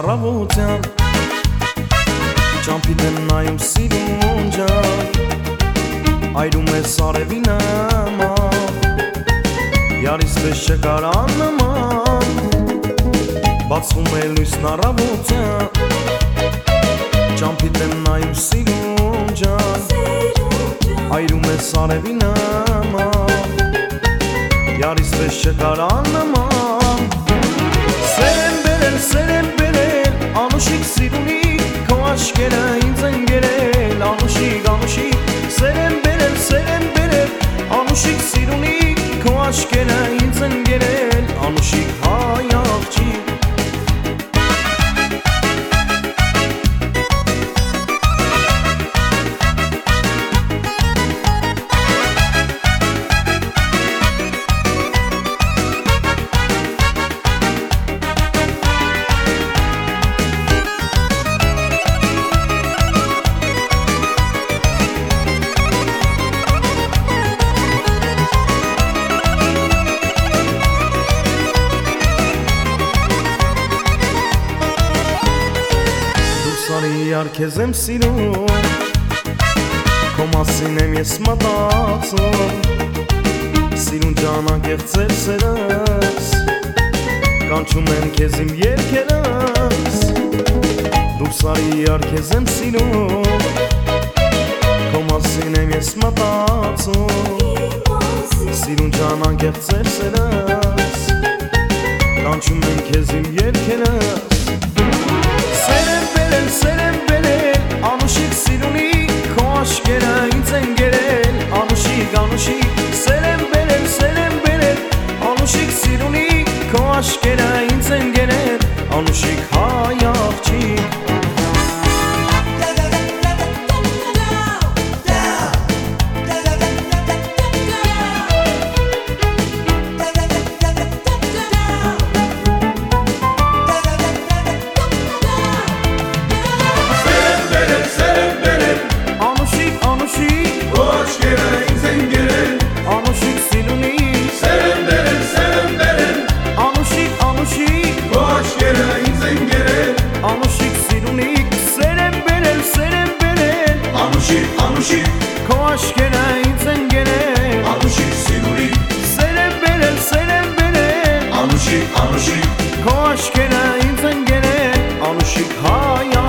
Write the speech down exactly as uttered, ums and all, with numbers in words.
առավոտյան Ճամփիդ եմ նայում սիրուն ջան Այրում է սարևի նման Յարիս պես չկար աննման Բացվում է լույսն առավոտյան Ճամփիդ եմ նայում սիրուն ջան Այրում է սարևի նման Յարիս պես չկար աննման Սեր եմ բերել, սեր եմ բերել Անուշիկ սիրունիկ Քո աչքերը ինձ են գերել Անուշիկ, անուշիկ Սեր եմ բերել, սեր եմ բերել Անուշիկ սիրունիկ Քո աչքերը ինձ են գերել Անուշիկ հայ աղջիկ Իար քեզ եմ սիրում Քո մասին եմ ես մտածում Սիրուն ջանանկեղծ էր սերս Կանչում եմ քեզ իմ երգերս Դուրս արի իար քեզ եմ սիրում Քո մասին եմ ես մտածում Սիրուն ջանանկեղծ էր սերս Կանչում եմ քեզ իմ երգերս Սեր եմ բերել, սեր եմ բերել Անուշիկ սիրունիկ Քո աչքերը ինձ են գերել Անուշիկ, անուշիկ Սեր եմ բերել, սեր եմ բերել Անուշիկ սիրունիկ Քո աչքերը ինձ են գերել Անուշիկ հայ աղջիկ Անուշիկ, քո աչքերը ինձ են գերել Անուշիկ սիրունիկ Սեր եմ բերել, սեր եմ բերել Անուշիկ, անուշիկ Քո աչքերը ինձ են գերել Անուշիկ հայ